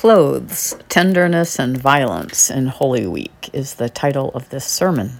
Clothes, Tenderness and Violence in Holy Week is the title of this sermon.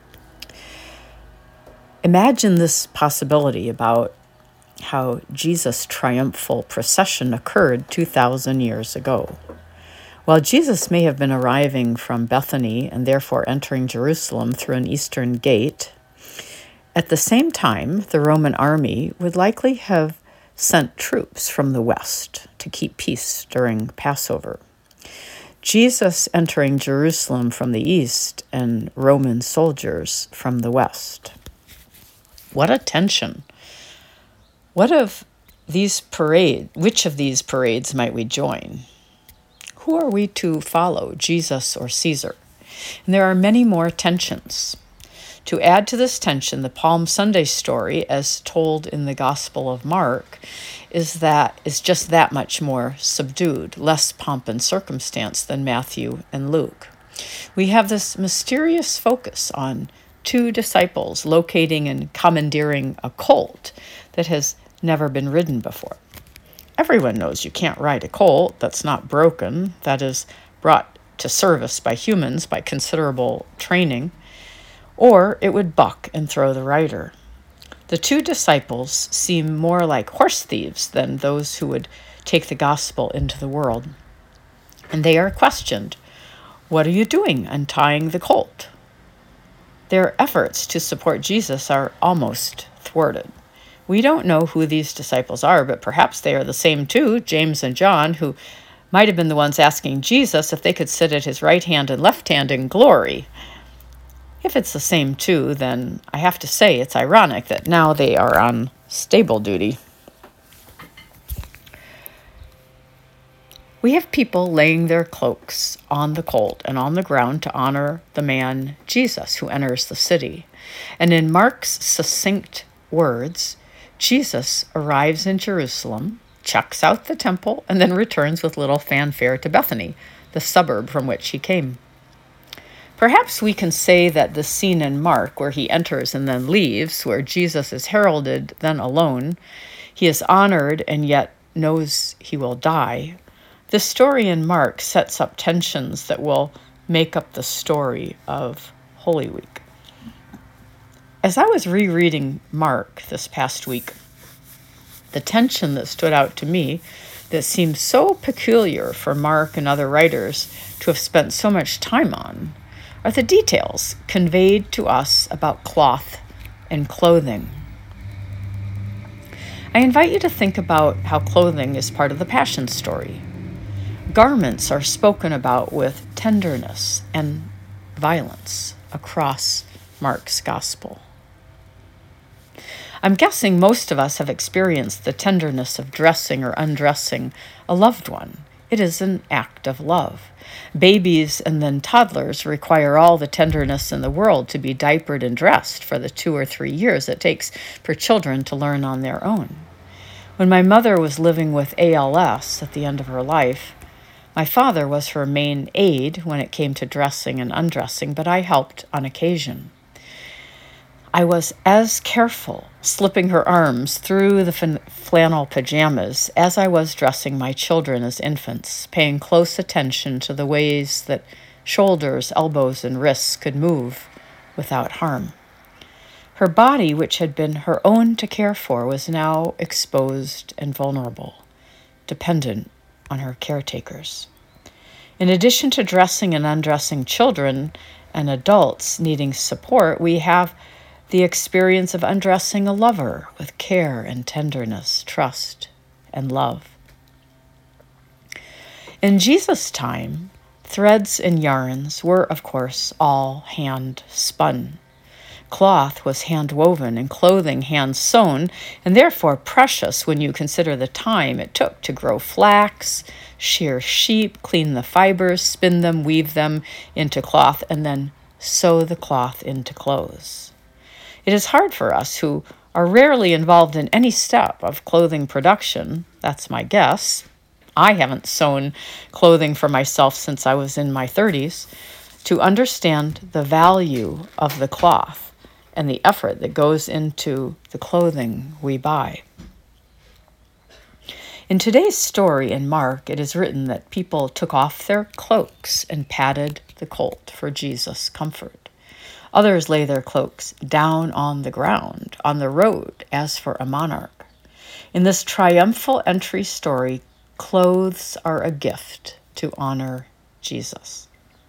Imagine this possibility about how Jesus' triumphal procession occurred 2,000 years ago. While Jesus may have been arriving from Bethany and therefore entering Jerusalem through an eastern gate, at the same time, the Roman army would likely have sent troops from the west to keep peace during Passover. Jesus entering Jerusalem from the east and Roman soldiers from the west. What a tension. Which of these parades might we join? Who are we to follow, Jesus or Caesar? And there are many more tensions. To add to this tension, the Palm Sunday story, as told in the Gospel of Mark, is just that much more subdued, less pomp and circumstance than Matthew and Luke. We have this mysterious focus on two disciples locating and commandeering a colt that has never been ridden before. Everyone knows you can't ride a colt that's not broken, that is brought to service by humans by considerable training, or it would buck and throw the rider. The two disciples seem more like horse thieves than those who would take the gospel into the world. And they are questioned, "What are you doing untying the colt?" Their efforts to support Jesus are almost thwarted. We don't know who these disciples are, but perhaps they are the same two, James and John, who might have been the ones asking Jesus if they could sit at his right hand and left hand in glory. If it's the same two, then I have to say it's ironic that now they are on stable duty. We have people laying their cloaks on the colt and on the ground to honor the man Jesus who enters the city. And in Mark's succinct words, Jesus arrives in Jerusalem, checks out the temple, and then returns with little fanfare to Bethany, the suburb from which he came. Perhaps we can say that the scene in Mark where he enters and then leaves, where Jesus is heralded then alone, he is honored and yet knows he will die. The story in Mark sets up tensions that will make up the story of Holy Week. As I was rereading Mark this past week, the tension that stood out to me that seems so peculiar for Mark and other writers to have spent so much time on are the details conveyed to us about cloth and clothing. I invite you to think about how clothing is part of the Passion story. Garments are spoken about with tenderness and violence across Mark's gospel. I'm guessing most of us have experienced the tenderness of dressing or undressing a loved one. It is an act of love. Babies and then toddlers require all the tenderness in the world to be diapered and dressed for the 2 or 3 years it takes for children to learn on their own. When my mother was living with ALS at the end of her life, my father was her main aide when it came to dressing and undressing, but I helped on occasion. I was as careful slipping her arms through the flannel pajamas as I was dressing my children as infants, paying close attention to the ways that shoulders, elbows, and wrists could move without harm. Her body, which had been her own to care for, was now exposed and vulnerable, dependent on her caretakers. In addition to dressing and undressing children and adults needing support, we have the experience of undressing a lover with care and tenderness, trust and love. In Jesus' time, threads and yarns were, of course, all hand-spun. Cloth was hand-woven and clothing hand-sewn, and therefore precious when you consider the time it took to grow flax, shear sheep, clean the fibers, spin them, weave them into cloth, and then sew the cloth into clothes. It is hard for us who are rarely involved in any step of clothing production, that's my guess. I haven't sewn clothing for myself since I was in my 30s, to understand the value of the cloth and the effort that goes into the clothing we buy. In today's story in Mark, it is written that people took off their cloaks and patted the colt for Jesus' comfort. Others lay their cloaks down on the ground, on the road, as for a monarch. In this triumphal entry story, clothes are a gift to honor Jesus.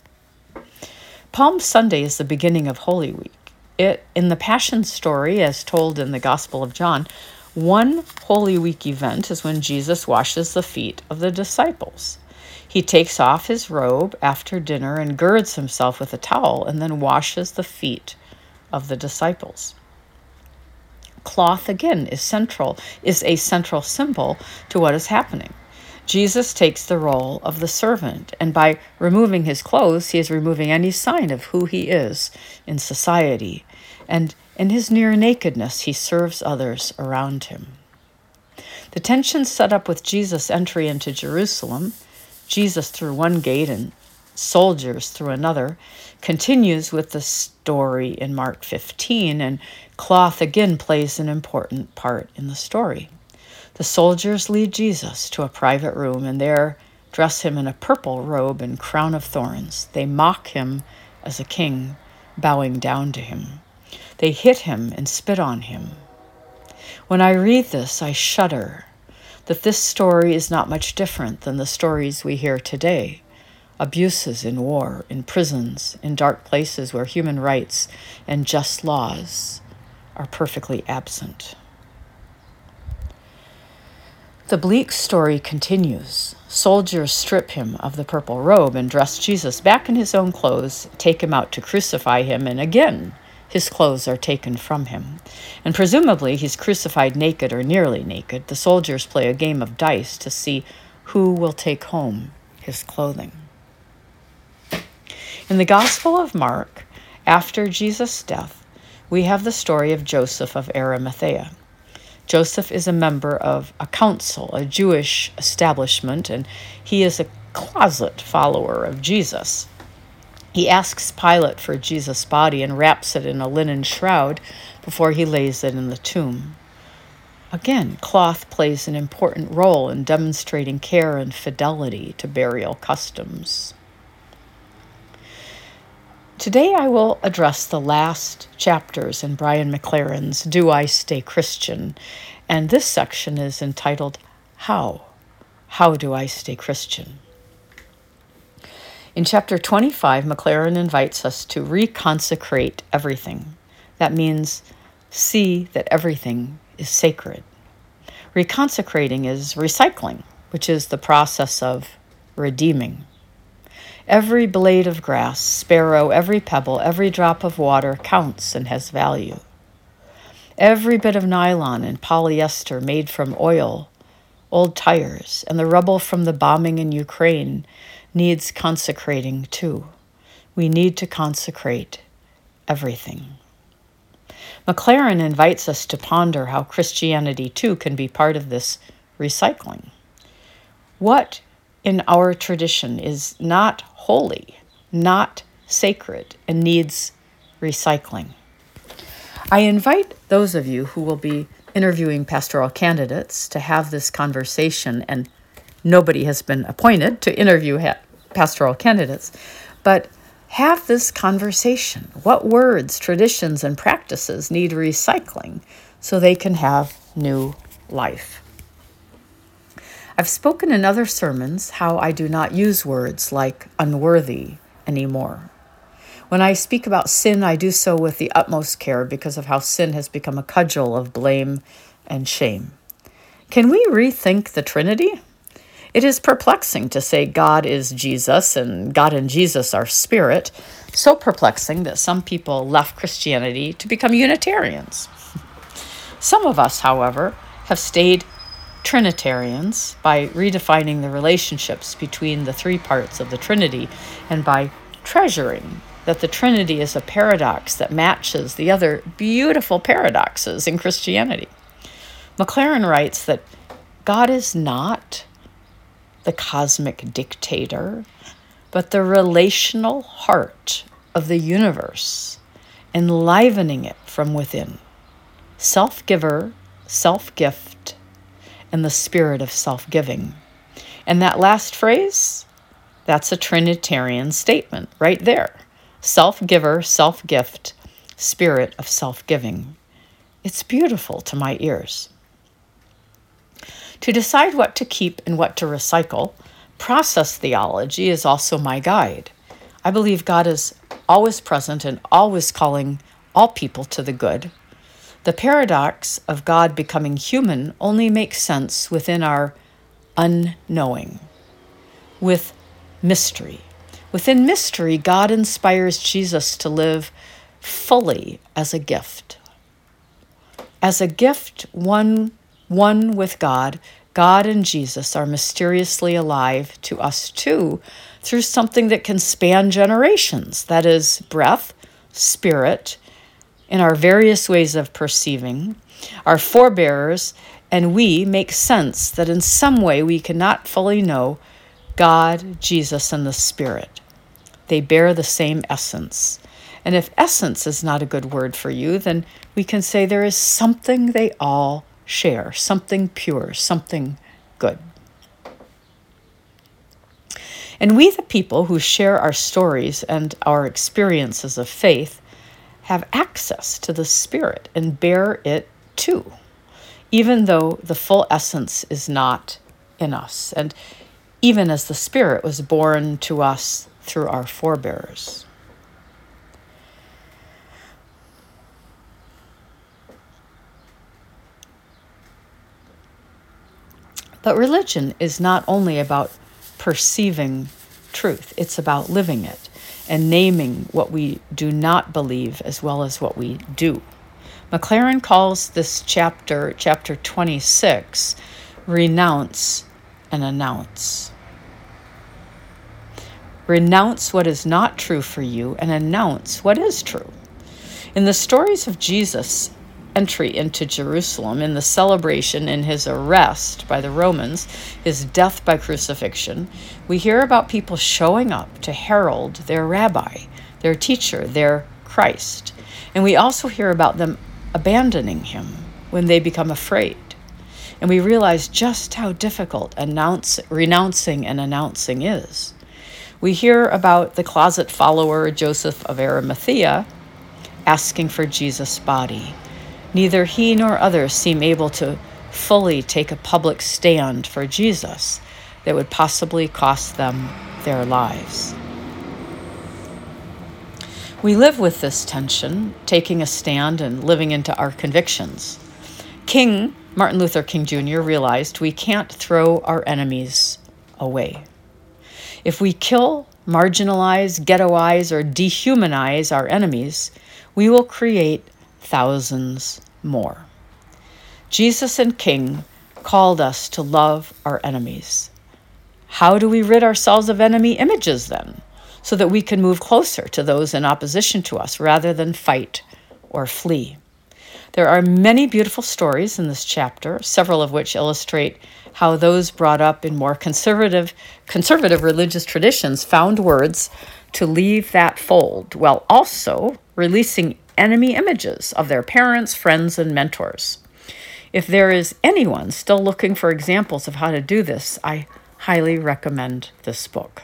Palm Sunday is the beginning of Holy Week. In the Passion story, as told in the Gospel of John, one Holy Week event is when Jesus washes the feet of the disciples. He takes off his robe after dinner and girds himself with a towel and then washes the feet of the disciples. Cloth, again, is a central symbol to what is happening. Jesus takes the role of the servant, and by removing his clothes, he is removing any sign of who he is in society. And in his near nakedness, he serves others around him. The tension set up with Jesus' entry into Jerusalem, Jesus through one gate and soldiers through another, continues with the story in Mark 15, and cloth again plays an important part in the story. The soldiers lead Jesus to a private room and there dress him in a purple robe and crown of thorns. They mock him as a king, bowing down to him. They hit him and spit on him. When I read this, I shudder that this story is not much different than the stories we hear today. Abuses in war, in prisons, in dark places where human rights and just laws are perfectly absent. The bleak story continues. Soldiers strip him of the purple robe and dress Jesus back in his own clothes, take him out to crucify him, and again, his clothes are taken from him. And presumably he's crucified naked or nearly naked. The soldiers play a game of dice to see who will take home his clothing. In the Gospel of Mark, after Jesus' death, we have the story of Joseph of Arimathea. Joseph is a member of a council, a Jewish establishment, and he is a closet follower of Jesus. He asks Pilate for Jesus' body and wraps it in a linen shroud before he lays it in the tomb. Again, cloth plays an important role in demonstrating care and fidelity to burial customs. Today I will address the last chapters in Brian McLaren's Do I Stay Christian? And this section is entitled, How? How do I stay Christian? In chapter 25, McLaren invites us to reconsecrate everything. That means see that everything is sacred. Reconsecrating is recycling, which is the process of redeeming. Every blade of grass, sparrow, every pebble, every drop of water counts and has value. Every bit of nylon and polyester made from oil, old tires, and the rubble from the bombing in Ukraine needs consecrating too. We need to consecrate everything. McLaren invites us to ponder how Christianity too can be part of this recycling. What in our tradition is not holy, not sacred, and needs recycling? I invite those of you who will be interviewing pastoral candidates to have this conversation, and nobody has been appointed to interview pastoral candidates, but have this conversation. What words, traditions, and practices need recycling so they can have new life? I've spoken in other sermons how I do not use words like unworthy anymore. When I speak about sin, I do so with the utmost care because of how sin has become a cudgel of blame and shame. Can we rethink the Trinity? It is perplexing to say God is Jesus and God and Jesus are spirit, so perplexing that some people left Christianity to become Unitarians. Some of us, however, have stayed Trinitarians by redefining the relationships between the three parts of the Trinity and by treasuring that the Trinity is a paradox that matches the other beautiful paradoxes in Christianity. McLaren writes that God is not the cosmic dictator, but the relational heart of the universe, enlivening it from within. Self-giver, self-gift, and the spirit of self-giving. And that last phrase, that's a Trinitarian statement right there. Self-giver, self-gift, spirit of self-giving. It's beautiful to my ears. To decide what to keep and what to recycle, process theology is also my guide. I believe God is always present and always calling all people to the good. The paradox of God becoming human only makes sense within our unknowing, with mystery. Within mystery, God inspires Jesus to live fully as a gift. As a gift, one with God, God and Jesus are mysteriously alive to us too, through something that can span generations, that is, breath, spirit, in our various ways of perceiving. Our forebears and we make sense that in some way we cannot fully know God, Jesus, and the Spirit. They bear the same essence. And if essence is not a good word for you, then we can say there is something they all share, something pure, something good. And we, the people who share our stories and our experiences of faith, have access to the Spirit and bear it too, even though the full essence is not in us, and even as the Spirit was born to us through our forebears. But religion is not only about perceiving truth, it's about living it and naming what we do not believe as well as what we do. Maclaren calls this chapter 26, Renounce and Announce. Renounce what is not true for you and announce what is true. In the stories of Jesus' entry into Jerusalem, in the celebration in his arrest by the Romans, his death by crucifixion, we hear about people showing up to herald their rabbi, their teacher, their Christ. And we also hear about them abandoning him when they become afraid. And we realize just how difficult renouncing and announcing is. We hear about the closet follower Joseph of Arimathea asking for Jesus' body. Neither he nor others seem able to fully take a public stand for Jesus that would possibly cost them their lives. We live with this tension, taking a stand and living into our convictions. Martin Luther King Jr. realized we can't throw our enemies away. If we kill, marginalize, ghettoize, or dehumanize our enemies, we will create thousands more. Jesus and King called us to love our enemies. How do we rid ourselves of enemy images then, so that we can move closer to those in opposition to us rather than fight or flee? There are many beautiful stories in this chapter, several of which illustrate how those brought up in more conservative religious traditions found words to leave that fold, while also releasing enemy images of their parents, friends, and mentors. If there is anyone still looking for examples of how to do this, I highly recommend this book.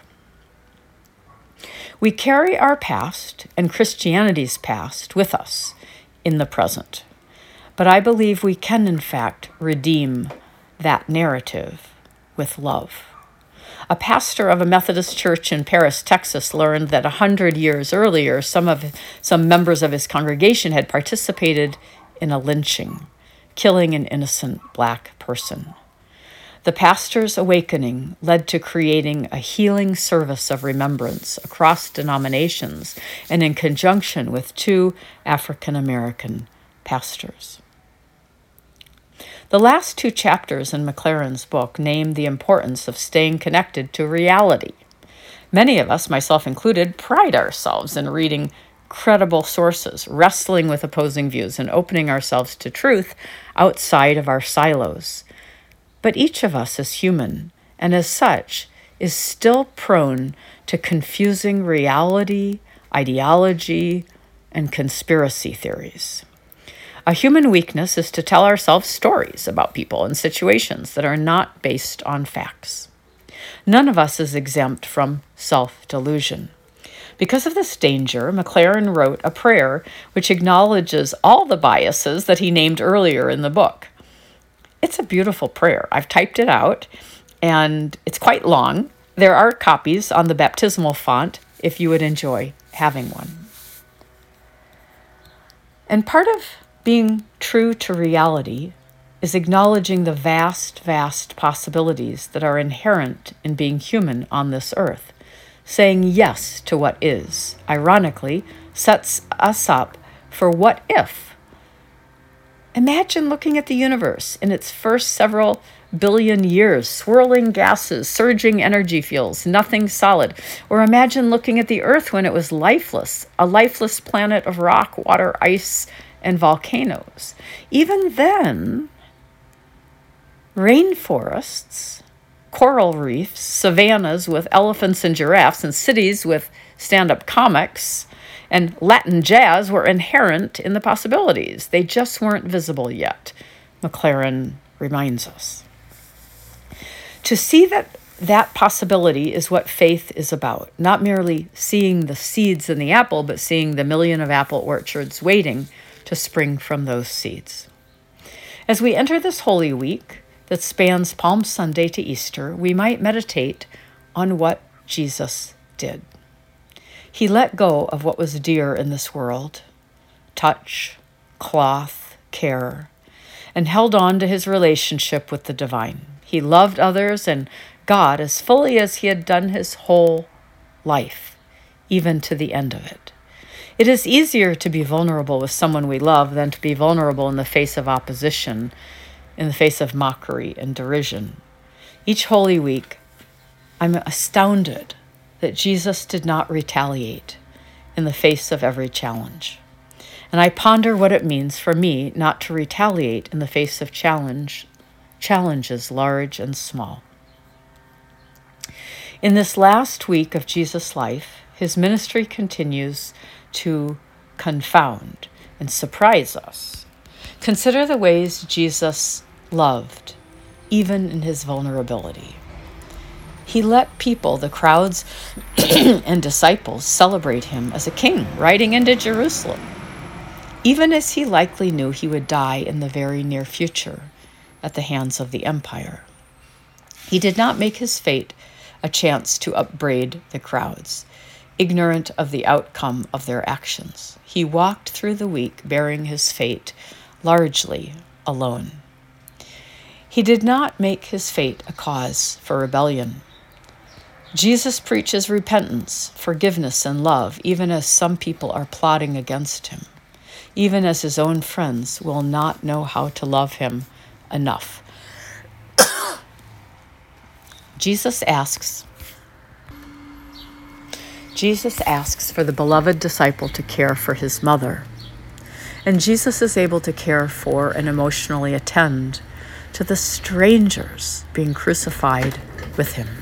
We carry our past and Christianity's past with us in the present, but I believe we can, in fact, redeem that narrative with love. A pastor of a Methodist church in Paris, Texas, learned that 100 years earlier, some members of his congregation had participated in a lynching, killing an innocent Black person. The pastor's awakening led to creating a healing service of remembrance across denominations and in conjunction with 2 African American pastors. The last 2 chapters in Maclaren's book name the importance of staying connected to reality. Many of us, myself included, pride ourselves in reading credible sources, wrestling with opposing views, and opening ourselves to truth outside of our silos. But each of us is human, and as such, is still prone to confusing reality, ideology, and conspiracy theories. A human weakness is to tell ourselves stories about people and situations that are not based on facts. None of us is exempt from self-delusion. Because of this danger, Maclaren wrote a prayer which acknowledges all the biases that he named earlier in the book. It's a beautiful prayer. I've typed it out, and it's quite long. There are copies on the baptismal font if you would enjoy having one. And part of being true to reality is acknowledging the vast, vast possibilities that are inherent in being human on this earth. Saying yes to what is, ironically, sets us up for what if. Imagine looking at the universe in its first several billion years, swirling gases, surging energy fields, nothing solid. Or imagine looking at the Earth when it was lifeless, a lifeless planet of rock, water, ice, and volcanoes. Even then, rainforests, coral reefs, savannas with elephants and giraffes, and cities with stand-up comics and Latin jazz were inherent in the possibilities. They just weren't visible yet, Maclaren reminds us. To see that possibility is what faith is about, not merely seeing the seeds in the apple, but seeing the million of apple orchards waiting to spring from those seeds. As we enter this Holy Week that spans Palm Sunday to Easter, we might meditate on what Jesus did. He let go of what was dear in this world, touch, cloth, care, and held on to his relationship with the divine. He loved others and God as fully as he had done his whole life, even to the end of it. It is easier to be vulnerable with someone we love than to be vulnerable in the face of opposition, in the face of mockery and derision. Each Holy Week, I'm astounded that Jesus did not retaliate in the face of every challenge. And I ponder what it means for me not to retaliate in the face of challenges large and small. In this last week of Jesus' life, his ministry continues to confound and surprise us. Consider the ways Jesus loved, even in his vulnerability. He let people, the crowds and disciples, celebrate him as a king riding into Jerusalem, even as he likely knew he would die in the very near future at the hands of the empire. He did not make his fate a chance to upbraid the crowds, ignorant of the outcome of their actions. He walked through the week bearing his fate largely alone. He did not make his fate a cause for rebellion. Jesus preaches repentance, forgiveness, and love, even as some people are plotting against him, even as his own friends will not know how to love him enough. Jesus asks for the beloved disciple to care for his mother, and Jesus is able to care for and emotionally attend to the strangers being crucified with him.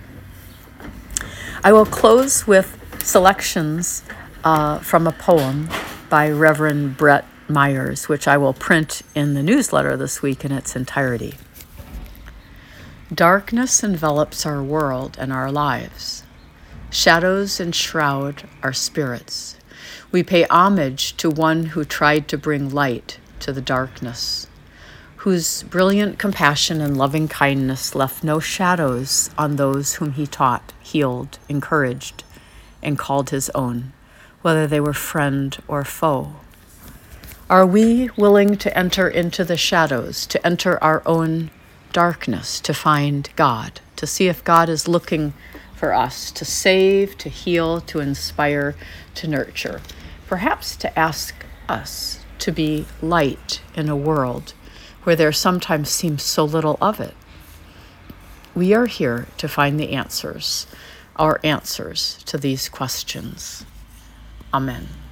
I will close with selections from a poem by Reverend Brett Myers, which I will print in the newsletter this week in its entirety. Darkness envelops our world and our lives. Shadows enshroud our spirits. We pay homage to one who tried to bring light to the darkness, whose brilliant compassion and loving kindness left no shadows on those whom he taught, healed, encouraged, and called his own, whether they were friend or foe. Are we willing to enter into the shadows, to enter our own darkness, to find God, to see if God is looking for us, to save, to heal, to inspire, to nurture, perhaps to ask us to be light in a world where there sometimes seems so little of it? We are here to find the answers, our answers to these questions. Amen.